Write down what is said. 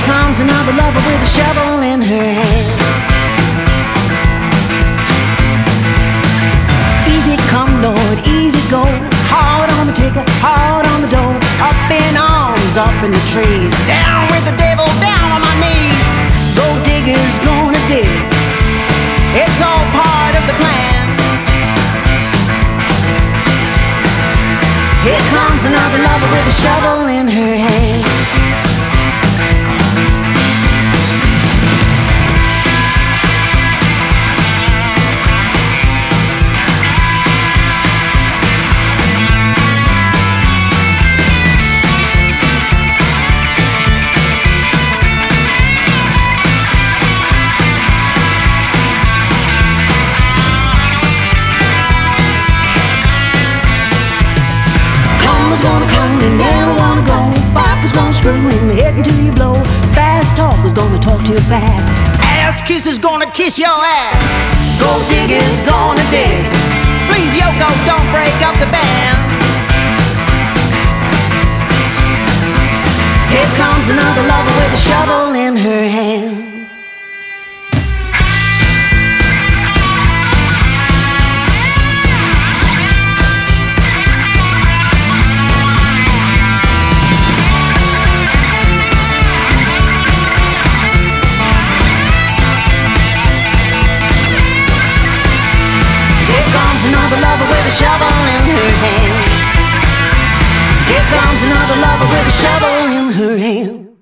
comes another lover with a shovel in her hand. Easy come, Lord, easy go. Hard on the ticker, hard on the door. Up in arms, up in the trees. Down with the devil, down on my knees. Gold diggers gonna dig. It's all part of the plan. Here comes another lover with a shovel in her hand. Gonna come, you never wanna go. Fuckers gonna screw in the head until you blow. Fast talkers gonna talk too fast. Ass kissers gonna kiss your ass. Gold diggers gonna dig. Please, Yoko, don't break up the band. Here comes another lover with a shovel in her hand. Another lover with a shovel in her hand. Here comes another lover with a shovel in her hand.